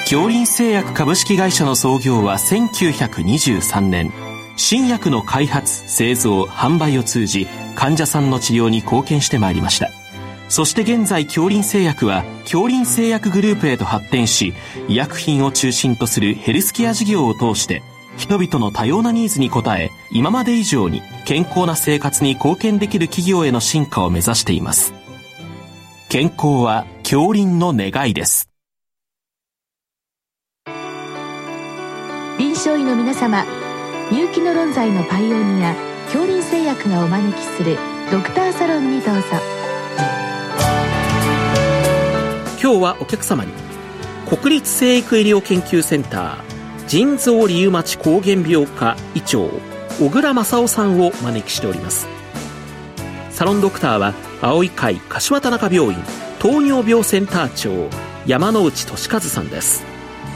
杏林製薬株式会社の創業は1923年。新薬の開発、製造、販売を通じ患者さんの治療に貢献してまいりました。そして現在杏林製薬は杏林製薬グループへと発展し、医薬品を中心とするヘルスケア事業を通して人々の多様なニーズに応え、今まで以上に健康な生活に貢献できる企業への進化を目指しています。健康は杏林の願いです。 臨床医の皆様、入気の論剤のパイオニア杏林製薬がお招きするドクターサロンにどうぞ。 今日はお客様に国立成育医療研究センター腎臓リウマチ膠原病科医長小倉正夫さんをお招きしております。サロンドクターは青い会柏田中病院糖尿病センター長山内俊和さんです。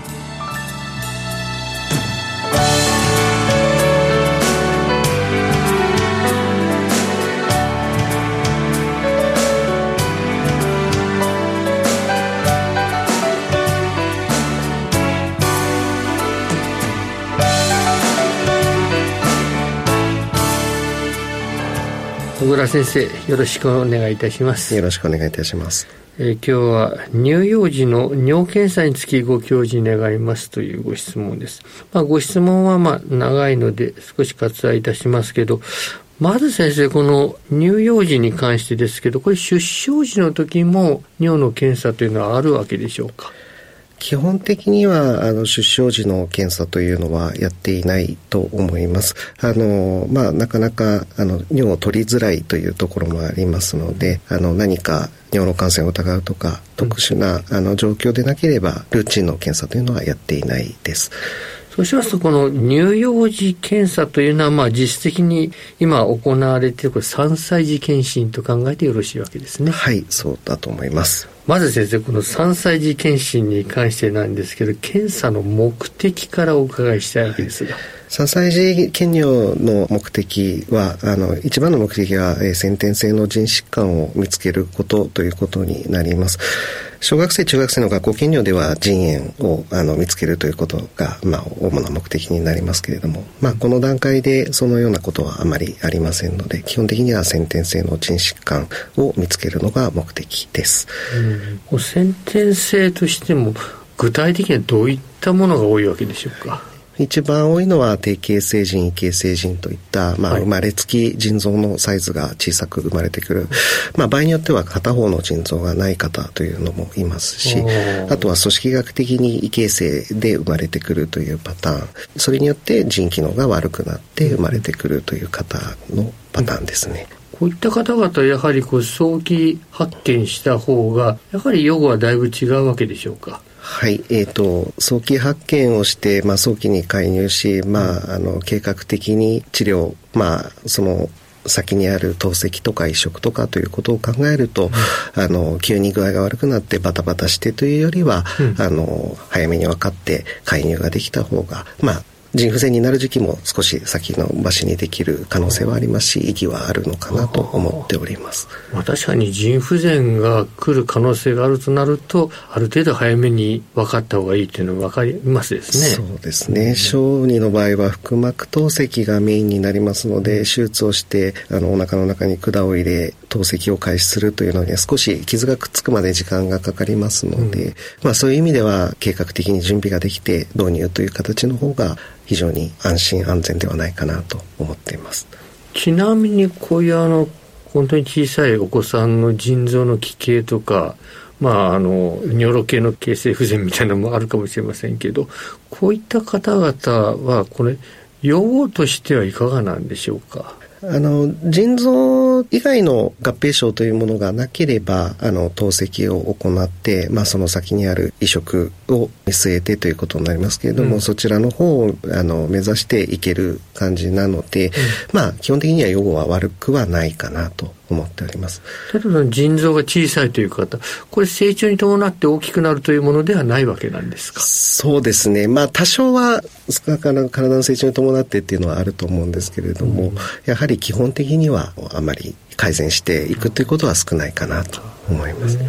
小倉先生、よろしくお願いいたします。 よろしくお願いいたします。 今日は乳幼児の尿検査につきご教示願いますというご質問です。ご質問は長いので少し割愛いたしますけど、まず先生、この乳幼児に関してですけど、これ出生時の時も尿の検査というのはあるわけでしょうか？ 基本的には出生時の検査というのはやっていないと思います。なかなか尿を取りづらいというところもありますので、何か尿路感染を疑うとか特殊な状況でなければルーチンの検査というのはやっていないです。 そうしますと、この乳幼児検査というのは実質的に今行われている3歳児検診と考えてよろしいわけですね。はい、 そうだと思います。 まず先生、この3歳児検診に関してなんですけど、検査の目的からお伺いしたいわけですが。 3歳児検尿の目的は一番の目的は先天性の腎疾患を見つけることということになります。小学生中学生の学校検尿では腎炎を見つけるということが主な目的になりますけれども、この段階でそのようなことはあまりありませんので、基本的には先天性の腎疾患を見つけるのが目的です。 先天性としても具体的にはどういったものが多いわけでしょうか？ 一番多いのは低形成腎、異形成腎といった、生まれつき腎臓のサイズが小さく生まれてくる、場合によっては片方の腎臓がない方というのもいますし、あとは組織学的に異形成で生まれてくるというパターン、それによって腎機能が悪くなって生まれてくるという方のパターンですね。 こういった方々はやはり早期発見した方がやはり予後はだいぶ違うわけでしょうか？ はい、早期発見をして、早期に介入し、計画的に治療、その先にある透析とか移植とかということを考えると、急に具合が悪くなってバタバタしてというよりは、早めに分かって介入ができた方が、腎不全になる時期も少し先の場所にできる可能性はありますし、意義はあるのかなと思っております。 確かに腎不全が来る可能性があるとなると、ある程度早めに分かった方がいいというのは分かりますですね。 そうですね。小児の場合は腹膜透析がメインになりますので、手術をしてお腹の中に管を入れ透析を開始するというのには少し傷がくっつくまで時間がかかりますので、そういう意味では計画的に準備ができて導入という形の方が非常に安心安全ではないかなと思っています。 ちなみにこういう本当に小さいお子さんの腎臓の奇形とか、尿路系の形成不全みたいなのもあるかもしれませんけど、こういった方々はこれ予後としてはいかがなんでしょうか？ 腎臓以外の合併症というものがなければ透析を行って、その先にある移植を見据えてということになりますけれども、そちらの方を目指していける感じなので、基本的には予後は悪くはないかなと思っております。 例えば腎臓が小さいという方、これ成長に伴って大きくなるというものではないわけなんですか？ そうですね。多少は体の成長に伴ってっていうのはあると思うんですけれども、やはり基本的にはあまり改善していくということは少ないかなと思います。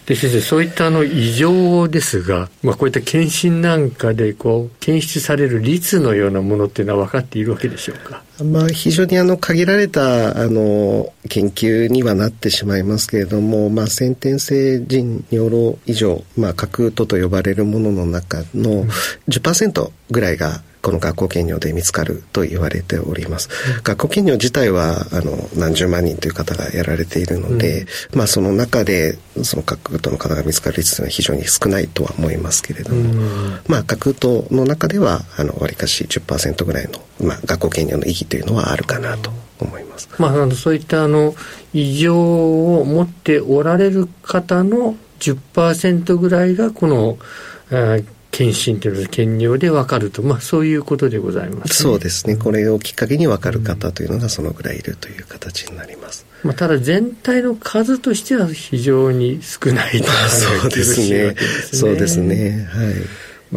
で先生、そういった異常ですが、こういった検診なんかで検出される率のようなものっていうのは分かっているわけでしょうか。 非常に限られた研究にはなってしまいますけれども、先天性腎尿路異常、核と呼ばれるものの中の 10% ぐらいがこの学校検尿で見つかると言われております。学校検尿自体は何十万人という方がやられているので、その中でその核糖の方が見つかる率というのは非常に少ないとは思いますけれども、核糖の中ではわりかし 10% ぐらいの、学校検尿の意義というのはあるかなと思います。 そういった異常を持っておられる方の 10% ぐらいがこの検診というのは検尿で分かると、そういうことでございますね。 そうですね。これをきっかけに分かる方というのがそのぐらいいるという形になります。 ただ全体の数としては非常に少ないと考えてよろしいわけですね。 そうですね。はい。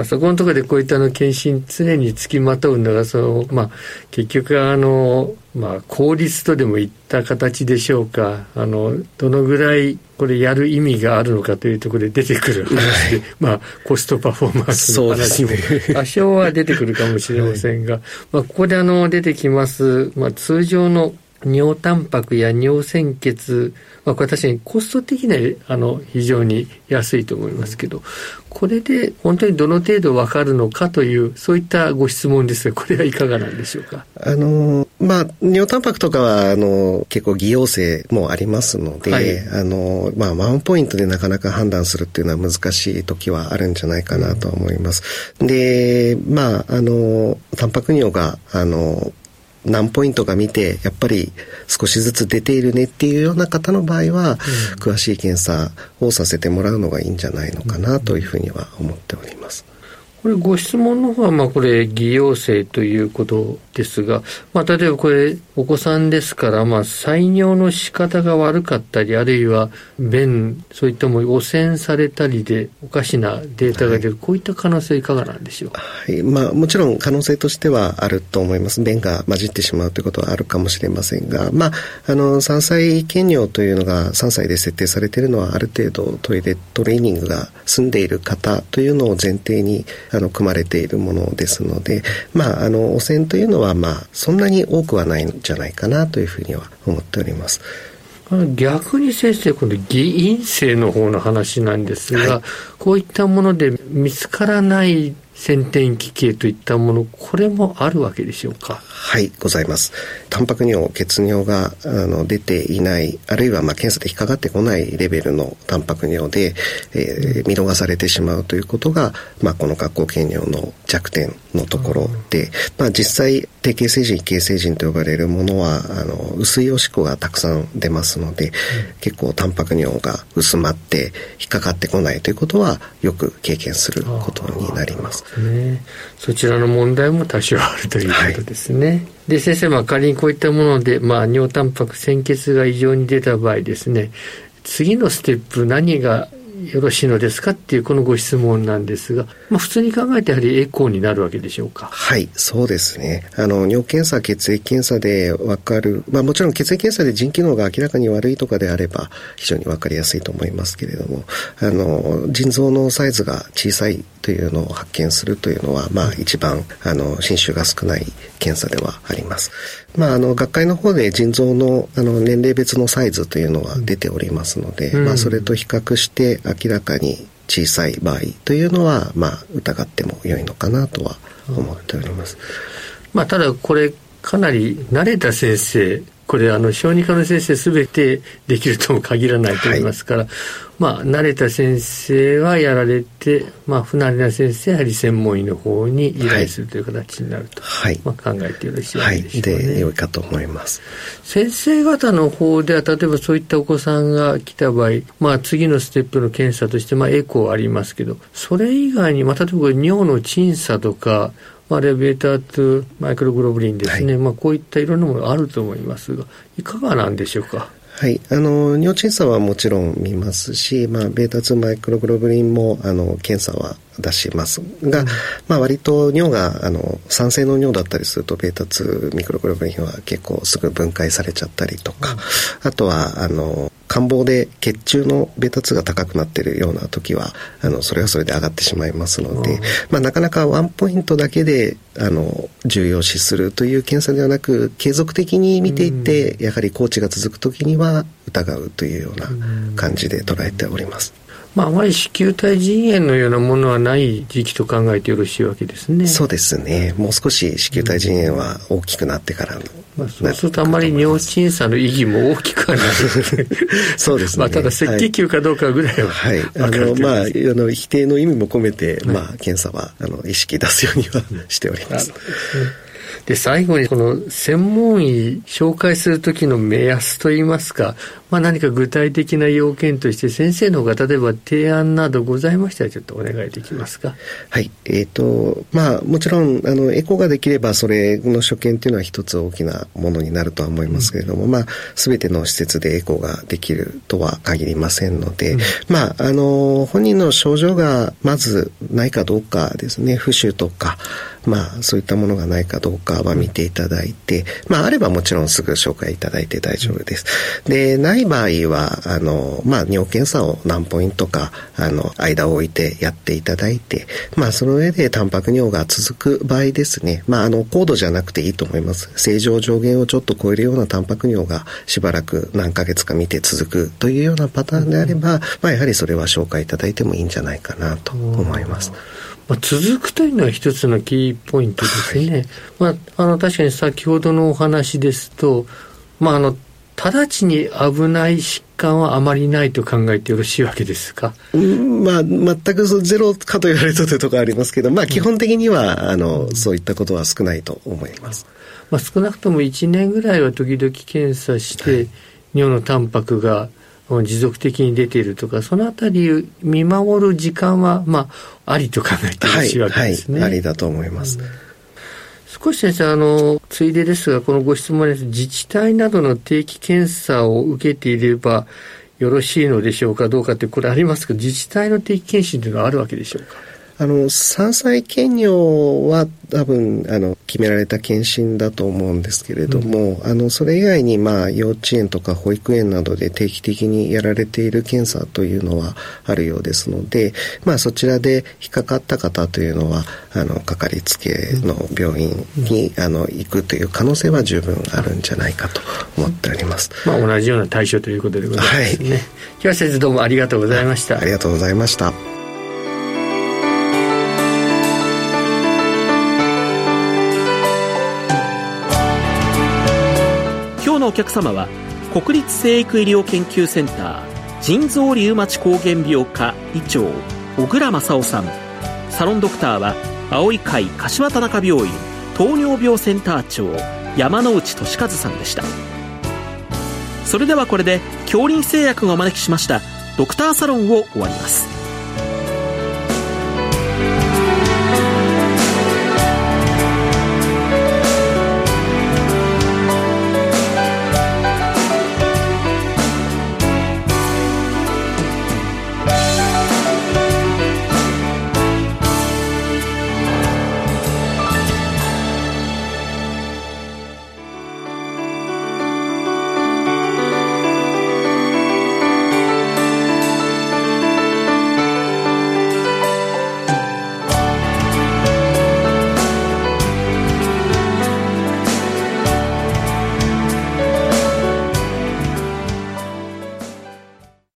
そこのところでこういった検診常につきまとうのが結局効率とでもいった形でしょうか。どのぐらいこれやる意味があるのかというところで出てくる話で、コストパフォーマンスの話も多少は出てくるかもしれませんが、ここで出てきます、通常の尿タンパクや尿鮮血、これ確かにコスト的には非常に安いと思いますけど、これで本当にどの程度分かるのかというそういったご質問ですが、これはいかがなんでしょうか。 尿タンパクとかは結構偽陽性もありますので、ワンポイントでなかなか判断するっていうのは難しい時はあるんじゃないかなと思います。でタンパク尿が何ポイントか見てやっぱり少しずつ出ているねっていうような方の場合は、詳しい検査をさせてもらうのがいいんじゃないのかなというふうには思っております。 これご質問の方はこれ偽陽性ということですが、例えばこれお子さんですから、採尿の仕方が悪かったり、あるいは便そういったもの汚染されたりでおかしなデータが出る、こういった可能性いかがなんでしょう。 はい、もちろん可能性としてはあると思います。便が混じってしまうということはあるかもしれませんが、3歳検尿というのが3歳で設定されているのは、ある程度トイレトレーニングが済んでいる方というのを前提に組まれているものですので、汚染というのはそんなに多くはないんじゃないかなというふうには思っております。 逆に先生、この偽陰性の方の話なんですが、こういったもので見つからない先天奇形といったもの、これもあるわけでしょうか。 はい、ございます。タンパク尿、血尿が出ていない、あるいは検査で引っかかってこないレベルのタンパク尿で、見逃されてしまうということが、この学校検尿の弱点のところで、実際定型成人、異型成人と呼ばれるものは薄いおしっこがたくさん出ますので、結構タンパク尿が薄まって引っかかってこないということはよく経験することになります。 そちらの問題も多少あるということですね。で先生、仮にこういったもので、尿タンパク鮮血が異常に出た場合ですね、次のステップ何がよろしいのですかっていうこのご質問なんですが、普通に考えてやはりエコーになるわけでしょうか。 はい、そうですね。尿検査、血液検査で分かる、もちろん血液検査で腎機能が明らかに悪いとかであれば非常に分かりやすいと思いますけれども、腎臓のサイズが小さいというのを発見するというのは、一番侵襲が少ない検査ではあります。学会の方で腎臓の年齢別のサイズというのは出ておりますので、それと比較して明らかに小さい場合というのは、疑っても良いのかなとは思っております。 ただこれかなり慣れた先生、これ小児科の先生すべてできるとも限らないと思いますから、慣れた先生はやられて、不慣れな先生はやはり専門医の方に依頼するという形になると、考えてよろしいでしょうかね。 で良いかと思います。 先生方の方では例えばそういったお子さんが来た場合、次のステップの検査としてエコーありますけど、それ以外に、例えば尿の鎮鎖とかレベーターとマイクログロブリンですね、こういったいろんなものがあると思いますが、いかがなんでしょうか。 はい、尿鎮鎖はもちろん見ますし、ベータ2マイクログロブリンも検査は出しますが、割と尿が酸性の尿だったりするとベータ2ミクログロブリンは結構すぐ分解されちゃったりとか、あとは肝房で血中のベータ2が高くなっているような時はそれはそれで上がってしまいますので、なかなかワンポイントだけで重要視するという検査ではなく、継続的に見ていってやはり高値が続く時には疑うというような感じで捉えております。 あまり子宮体腎炎のようなものはない時期と考えてよろしいわけですね。 そうですね。もう少し子宮体腎炎は大きくなってからの、 そうするとあまり尿審査の意義も大きくはないそうですね。 ただ赤血球かどうかぐらいは、 否定の意味も込めて、検査は意識出すようにはしております。 で最後にこの専門医紹介する時の目安といいますか、何か具体的な要件として先生の方が例えば提案などございましたらちょっとお願いできますか。 はい。もちろんエコができればそれの所見というのは一つ大きなものになるとは思いますけれども、全ての施設でエコができるとは限りませんので、本人の症状がまずないかどうかですね、浮腫とかそういったものがないかどうかは見ていただいて、あればもちろんすぐ紹介いただいて大丈夫です。で、ない場合は尿検査を何ポイントか間を置いてやっていただいて、その上でタンパク尿が続く場合ですね、高度じゃなくていいと思います。正常上限をちょっと超えるようなタンパク尿がしばらく何ヶ月か見て続くというようなパターンであれば、やはりそれは紹介いただいてもいいんじゃないかなと思います。 続くというのは一つのキーポイントですね。確かに先ほどのお話ですと、直ちに危ない疾患はあまりないと考えてよろしいわけですか。 全くゼロかと言われるというところはありますけど、基本的にはそういったことは少ないと思います。 少なくとも1年ぐらいは時々検査して、尿のタンパクが持続的に出ているとか、そのあたり見守る時間はありと考えてよろしいわけですね。 ありだと思います。 少し先生ついでですが、このご質問です。自治体などの定期検査を受けていればよろしいのでしょうかどうかってこれありますけど、自治体の定期検診というのはあるわけでしょうか。 3歳検尿は多分決められた検診だと思うんですけれども、それ以外に幼稚園とか保育園などで定期的にやられている検査というのはあるようですので、そちらで引っかかった方というのはかかりつけの病院に行くという可能性は十分あるんじゃないかと思っております。 同じような対象ということでございますね。今日は先生どうもありがとうございました。 ありがとうございました。 今日のお客様は国立成育医療研究センター腎臓リウマチ膠原病科医長小倉正夫さん、サロンドクターは青い会柏田中病院糖尿病センター長山内俊和さんでした。それではこれで京林製薬がお招きしましたドクターサロンを終わります。